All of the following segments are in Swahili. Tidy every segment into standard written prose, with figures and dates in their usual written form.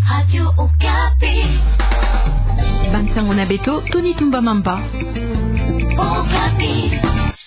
Radio Okapi. Bansango na Beto, Tony Tumba Mamba. Okapi.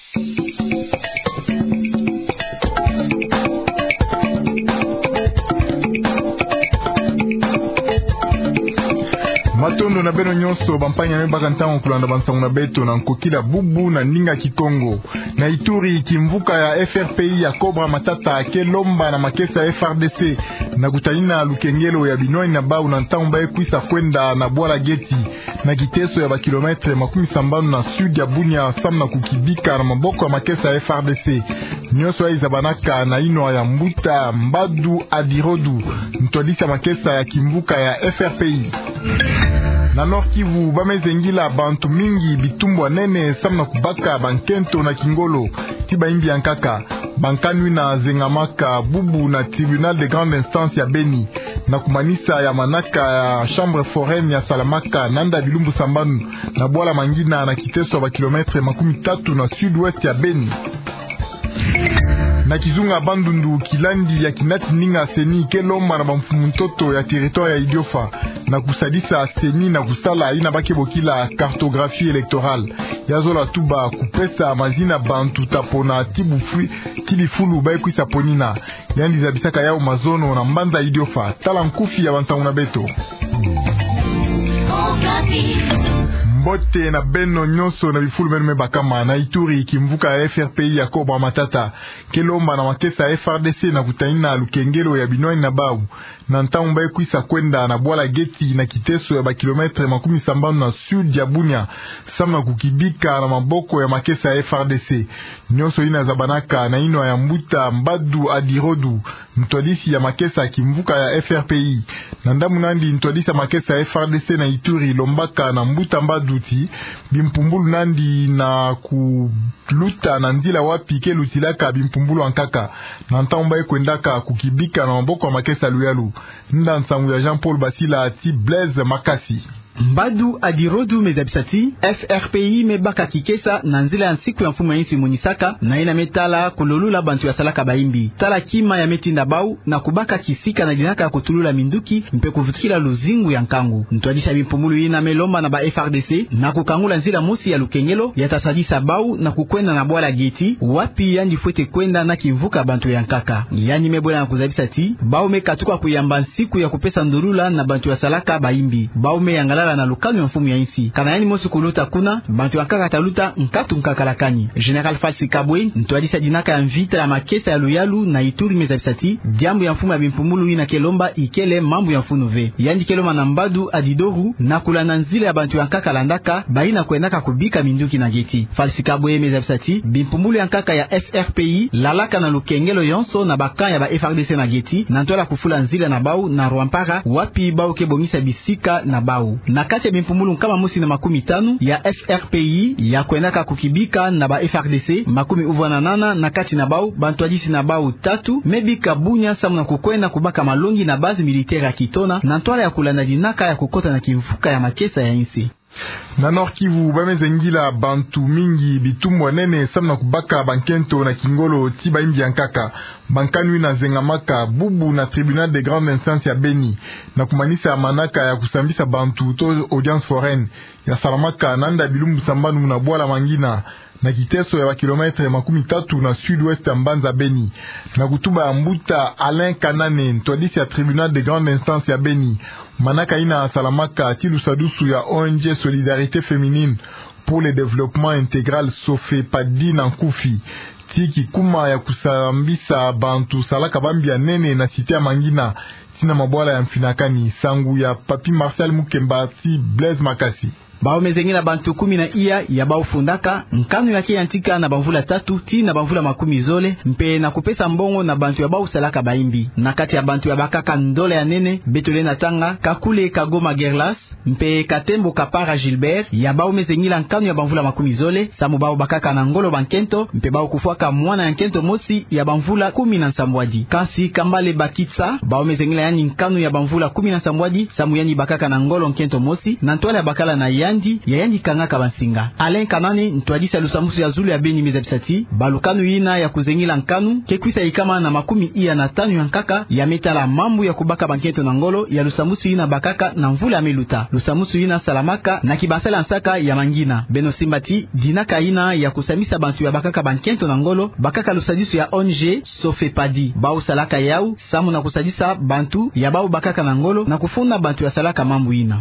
Matondo na beno nyonso bampanya mebaka ntango kulanda bansango na Beto na nkokila bubu na ninga Kikongo na Ituri kimvuka ya FRPI ya Cobra Matata ke lomba na makesa ya FRDC na kutanina lukengelo ya binoi na bau na ntango bae kuisa kwenda na Bwala Geti na kiteso ya bakilometre 70 na sud ya Bunia sam na kukibika na maboko ya makesa ya FRDC nyonso ya izabanaka na ino ya Mbuta Mbadu Adirodu ntolisa makesa ya kimvuka ya FRPI. Na Nord Kivu bamezengila bantu mingi bitumbwa nene samna kubaka bankento na Kingolo tiba imbi yankaka bankanwi na zengamaka bubu na tribunal de grande instance ya Beni na kumanisa ya manaka ya chambre foraine ya Salamaka nanda bilumbu sambanu na Bwala Mangina na kiteso ba kilometre 30 na sud-ouest ya Beni. Na Kizunga Bandundu kilandi ya kinati ninga seni kelomba na bamfumu ntoto ya territoire ya Idiofa na kusadisa seni na kusala ina bakebokila cartographie électorale yazola tuba kupesa mazina bantu tapona tilifulu baikuisa ponina yandi zabisaka yao mazono na mbanza Idiofa tala nkufi ya bansango na Beto. Mbote na beno nyonso na bifulu menu mebakama na Ituri kimvuka ya FRPI ya Cobra Matata kelomba na makesa FRDC na kutaina lukengelo ya binoi na bau na ntango bae kuisa kwenda na Bwala Geti na kiteso ya bakilometre 70 na sud ya Bunia sama kukibika na maboko ya makesa ya FRDC nyonso ina zabanaka na ino ya Mbuta Mbadu Adirodu ntolisi ya makesa kimvuka ya FRPI na ndamu nandi ntolisi ya makesa ya FRDC na Ituri lombaka na Mbuta Mbadu ti bimpumbulu nandi na kuluta na ndila wapi ke lutilaka bimpumbulu ankaka na ntango bae kwendaka kukibika na maboko ya makesa luyalu nda nsangu ya Jean-Paul Basila ati Blaise Makasi. Mbadu Adirodu mezabisati FRPI mebaka kikesa na nzila ya nsiku ya mfumu ya insi munisaka na ina metala kululula bantu ya salaka baimbi tala kima ya metinda bau na kubaka kisika na dinaka ya kutulula minduki mpe kuvutikila luzingu ya nkangu ntwadisa bimpumulu ina melomba na ba FRDC na kukangula nzila musi ya lukengelo ya tasadisa bau na kukwenda na Bwala Geti wapi yandi fuete kwenda na kivuka bantu ya nkaka yani mebola na kuzabisati bau mekatuka kuyamba nsiku ya kupesa ndurula na bantu ya salaka baimbi bau meyangala na lukanu ya mfumu ya insi kana yani mosu kuluta kuna bantu wakaka taluta nkatu nkakalakani General Falsi Kabwe ntwadisa dinaka ya mvita ya makesa ya luyalu na Ituri mezabisati diambu ya mfumu ya bimpumulu ina kelomba ikele mambu ya mfunu ve yandi keloma na Mbadu Adidoru na kulana nzile ya bantu yankaka landaka baina kuendaka kubika minduki na Geti Falsi Kabwe mezabisati bimpumulu yankaka ya FRPI lalaka na lukengelo yonso na bakan ya ba FRDC na Geti na ntola kufula nzile na bau na Rwampara wapi bau kebongisa bisika na bau na kati ya bimpumulu kama musi na 50 ya FRPI ya kuendaka kukibika na ba FRDC makumi uvana nana na kati na bau bantwadisi na bau 3 mebika Bunya samu na kukwenda kubaka malongi na bazi militaire ya Kitona na ntwala ya kulanda dinaka ya kukota na kivuka ya makesa ya insi. Na Nord Kivu bamezengila bantu mingi bitumbwa nene samna kubaka bankento na Kingolo tiba imbi yankaka bankanwi na zengamaka bubu na tribunal de grande instance ya Beni na kumanisa manaka ya kusambisa bantu to audience foraine ya Salamaka nanda bilumbu sambanu na Bwala Mangina na kiteso ya kilometre 30 na sud-ouest ya Mbanza Beni na kutuba ya Mbuta Alain Kanane ntwadisi ya tribunal de grande instance ya Beni manaka ina Salamaka tilu sadusu ya ONG Solidarité Féminine pour le développement intégral Sofepadi na Nkufi tiki kuma ya kusambisa bantu salaka bambia nene na site ya Mangina tina mabwala ya mfinakani sangu ya Papi Marcel Mukemba ti Blaise Makasi. Bao mezengina bantu 10 na iya ya bao fundaka nkanu yake yantika na bamvula 3 ti na bamvula 10 zole mpe na kupesa mbongo na bantu ya bao salaka baimbi na kati ya bantu ya bakaka ndole ya nene Betole na Tanga Kakule Kagoma Gerlas mpe Katembo Kapara Gilbert ya bao mezengila nkanu ya bamvula 10 zole samu bao bakaka na ngolo bankento mpe bao kufuaka mwana ya nkento mosi ya bamvula 10 na nsambwadi Kansi Kambale Bakitsa bao mezengila yani nkanu ya bamvula 10 na nsambwadi samu yani bakaka na ngolo nkento mosi na ntwala ya bakala na yani yandi ya yandi kanga kabansinga. Alain Kanane ntwadisa lusamusu ya Zulu ya Beni mezabisati balukanu ina ya kuzengila nkanu kekwisa ikama na 15 ya nkaka ya metala mambu ya kubaka bankento na ngolo ya lusamusu ina bakaka na mvula meluta lusamusu ina salamaka na kibasala nsaka ya mangina Beno Simbati dinaka ina ya kusamisa bantu ya bakaka bankento na ngolo bakaka lusadisu ya ONG Sofepadi bao salaka yau samu na kusadisa bantu ya bao bakaka na ngolo na kufuna bantu ya salaka mambu ina.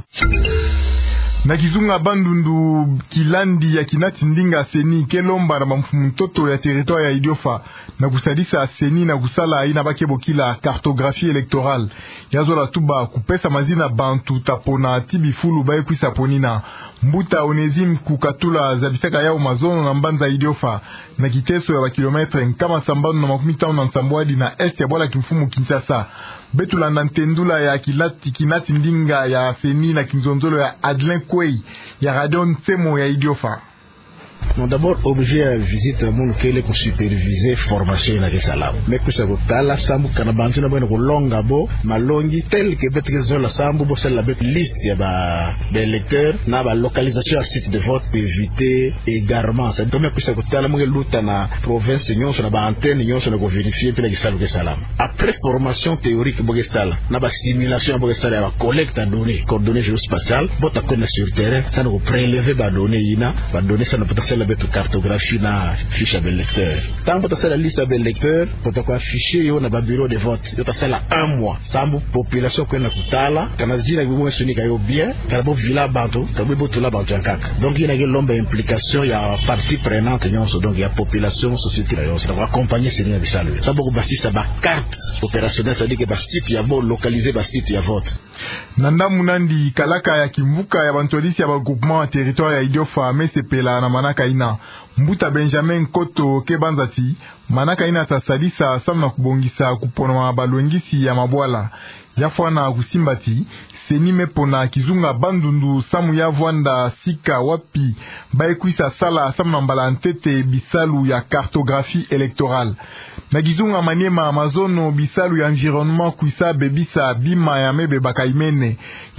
Na kizunga bandundu kilandi ya kinati ndinga seni kelomba na mtoto ya territoire ya Idiofa na kusadisa seni na kusala aina bakebo kila cartographie électorale yazola tuba kupesa mazina bantu tapona tibifulu bae kwisa ponina mbuta Onezim kukatula zabisaka yao mazono na mbanza Idiofa na kiteso ya bakilometre nkama sambano na 15 na nsambwadi na este ya bola kimfumu Kinshasa. Betulanda ntendula ya kinati ndinga ya seni na kinzonzolo ya Adlin Kwei ya radio Nsemo ya Idiofa. Non, d'abord, objet à visite, mon kele ko superviser formation na Salam. Mais que ça la sambu kanabantu na bwana ko longa bo malongi tel que betrezo la sambu bo celle la bet liste ya ba électeurs na ba localisation à site de vote pour éviter égarement. Ça donc que ça la mo luta na province nyonso na ba antenne nyonso na ko vérifier puis la Salam. Après formation théorique bo sala na ba simulation bo sala ya collecte de données, coordonnées géospatiales, bo ta connaître sur terrain, ça nous prélever ba données ina, ba données ça ne peut la betu cartographie na fiche de lecteur. Tant que tu as la liste de lecteurs, pour te afficher yo na ba bureau de vote. Tu as la 1 mois. Sambu population ko na kutala, kana zina bibo sonika yo bien, kana bo villa bantu, kana bo tula bantu ankaka. Donc il y a une longue implication, il y a partie prenante nyonso, donc il y a population, société là, ça va accompagner ces liens bisalu. Ça beaucoup basi ça ba carte opérationnelle, ça dit que ba site ya bo localiser ba site ya vote. Nanda munandi kalaka ya kimbuka ya bantolisi ya ba groupement territoire ya Idiofa mesepela na manaka ina mbuta Benjamin Koto kebanzati manaka ina tasadisa samna kubongisa kupona balwengisi ya mabwala yafwana kusimbati seni mepona kizunga bandundu samu ya vwanda sika wapi baekwisa sala samna mbala ntete bisalu ya cartographie électorale na kizunga Maniema Amazono bisalu ya environnement kuisa bebisa bima ya mebe bakaimene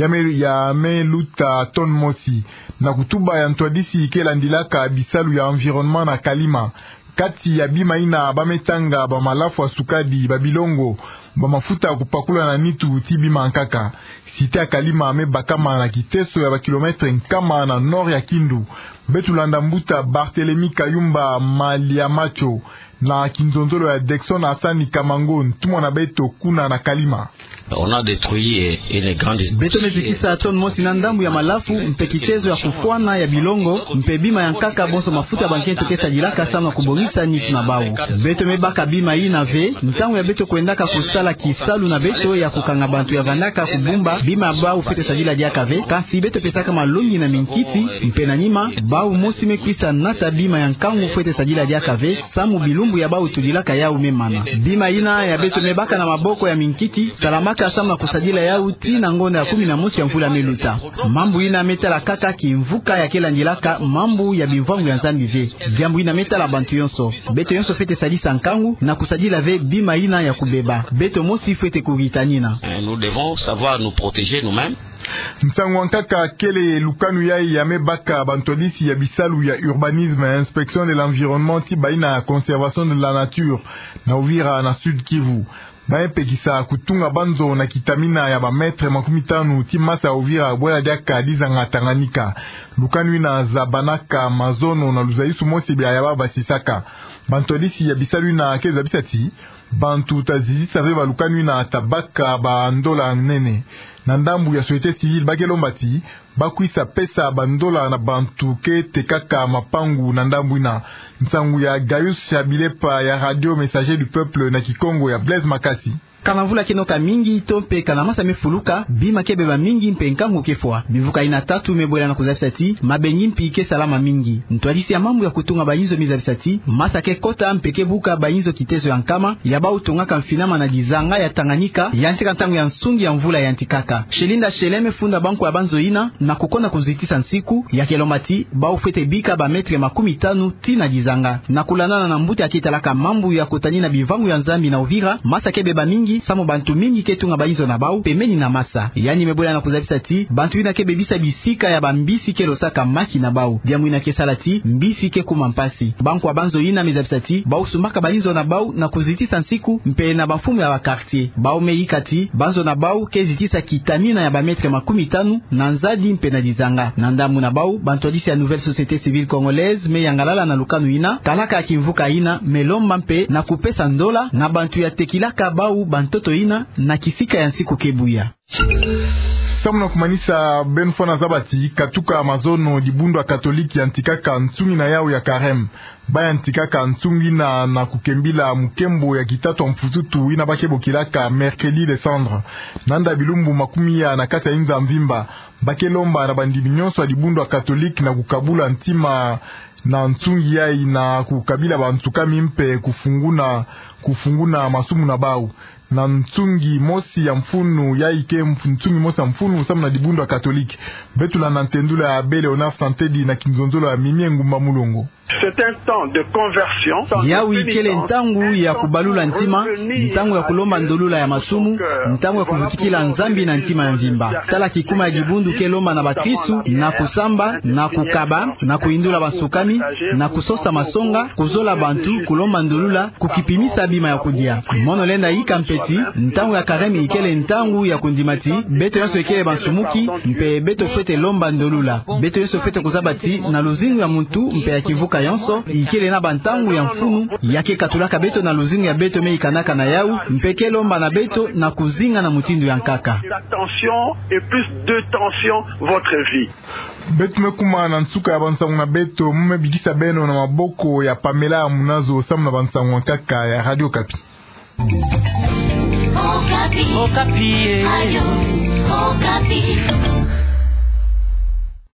ya me luta ton mosi na kutuba ya ntwadisi kelandilaka bisalu ya environnement na Kalima kati ya bima ina bametanga bamalafu asukadi babilongo bamafuta kupakula na nitu tibima nkaka site ya Kalima ame bakama na kiteso ya bakilometre nkama na nord ya Kindu betulanda mbuta Barthelemy Kayumba Malia Macho na kinzonzolo ya Dexon Asani Kamango ntumwa na beto kuna na Kalima. On a détruit une grande beto mezikisa ton mosi na ndambu ya malafu mpekitezo ya kufwana ya bilongo mpebima ya nkaka bonso mafuta bankento kesa dilaka sana kubongisa nitu na bawu beto mebaka bima hii na ve ntangu ya beto kuendaka kusala kisalu na beto ya kukanga bantu ya vandaka kubumba bima bawu fete sajila diaka ve kasi beto pesaka malongi na minkiti mpena nima bawu mosi mekwisa nasa bima ya nkangu fete sajila diaka ve samu bilumbu ya bawu tudilaka ya umemana bima ina ya beto mebaka na maboko ya minkiti salamaka sama kusadila ya uti na ngonda ya 11 ya mvula meluta mambu ina metala kaka kimvuka ya kela njilaka mambu ya bimvangu ya nzambi ve jambu ina metala bantu yonso beto yonso fete sadisa nkangu na kusadila ve bima ina ya kubeba beto mosi fete kuritanina. Nous devons savoir nous protéger nous-mêmes. Nsango nkaka kele lukanu yai ya mebaka bantolisi ya bisalu ya urbanisme inspection de l'environnement ti baina conservation de la nature na Uvira na Sud Kivu baepekisa kutunga banzo na kitamina ya bametre 15 ti masa ya Uvira bwela diaka dizanga Tanganyika lukanu ina zabanaka mazono na luzaisu mosi bia ya baba sisaka bantolisi ya bisalu na keza bisati bantu tazizi save balukanu na tabaka bandola nene na ndambu ya société civile bakelombati bakwisa pesa bandola na bantu ke tekaka mapangu na ndambu ina nsangu ya Gaius Chabilepa ya radio messager du peuple na Kikongo ya Blaise Makasi. Kanavula kinoka mingi tompe kanamasa mefuluka bima kebeba mingi mpenkangu kefwa bivuka ina 3 mebola na kuzabisati mabengi mpike salama mingi ntwadisi ya mambo ya kutunga bayinzo mizabisati masake kota mpeke buka bayinzo kitezo ya nkama ya bau tongaka mfinama na dizanga ya Tanganyika ya ntika ntangu ya nsungi ya mvula ya ntikaka shelinda sheleme funda banku ya banzo ina na kukona kuzitisa nsiku ya kelomati bau fete bika ba metre 15 tina dizanga na kulanana na mbuti akitalaka mambo ya kutani na bivangu ya nzambi na Uvira masake beba mingi Nzangi samo bantu mingi ketunga bainzo na bau pemeni na masa yani mebola na kuzalisa ti bantu ina ke bebisa bisika ya bambisi ke losaka maki na bau diamu ina ke salati mbisi ke kumampasi banko abanzo ina mezalisa ti bau sumaka bainzo na bau na kuzitisa nsiku mpe na bafumu ya quartier bau meikati banzo na bau ke zitisa kitamina ya bametre 50 na nzadi mpe na dizanga na ndamu na bau bantu adisi ya nouvelle société civile congolaise me yangalala na lukanu ina talaka ya kimvuka ina melomba mpe na kupesa ndola na bantu ya tekilaka bau bantoto ina na kisika ya nsiku kebuya. Samuna kumanisa benfona zabati katuka Amazono dibundu wa katoliki ya ntikaka ntungi na yao ya karem baya ntikaka ntungi na kukembila mukembo ya kitatu mfututu ina bakebo kilaka mercredi de cendre nanda bilumbu makumi ya na kata inza mvimba bakelomba na bandimi nyonso wa dibundu wa katoliki na kukabula ntima na ntungi yai na kukabila bantukami mpe kufunguna masumu na bau na ntungi mosi ya mfunu ya ike ntungi mosi ya mfunu usamu na dibundu wa katoliki betula na ntendula ya Abel Leonard Santedi na kinzonzolo ya Mimie Ngumba Mulongo. C'est un temps de conversion. Yawi kele ntangu ya kubalula ntima, ntangu ya kulomba ndolula ya masumu, ntangu ya kuvutikila nzambi na ntima ya mvimba. Tala kikuma ya dibundu kelomba na bakristu, na kusamba, na kukaba, na kuindula basukami, na kusosa masonga, kuzola bantu, kulomba ndolula, kukipimisa bima ya kudia. Mono lenda hika mpeti, ntangu ya karemi ikele ntangu ya kundimati, beto yonso ikele bansumuki, mpe beto fete lomba ndolula. Beto yonso fete kuzabati, na luzingu ya muntu, mpe ya kivuka yonso ikele na bantangu ya mfunu yake katulaka beto na luzingu ya beto me ikanaka na yau mpeke lomba na beto na kuzinga na mutindu ya nkaka. La tension et plus de tension votre vie. Beto mekuma na nsuka ya bansangu na beto mume bigisa beno na maboko ya Pamela Munazo samu na bansangu nkaka ya Radio Kapi. Okapi. Okapi. Ayo. Okapi.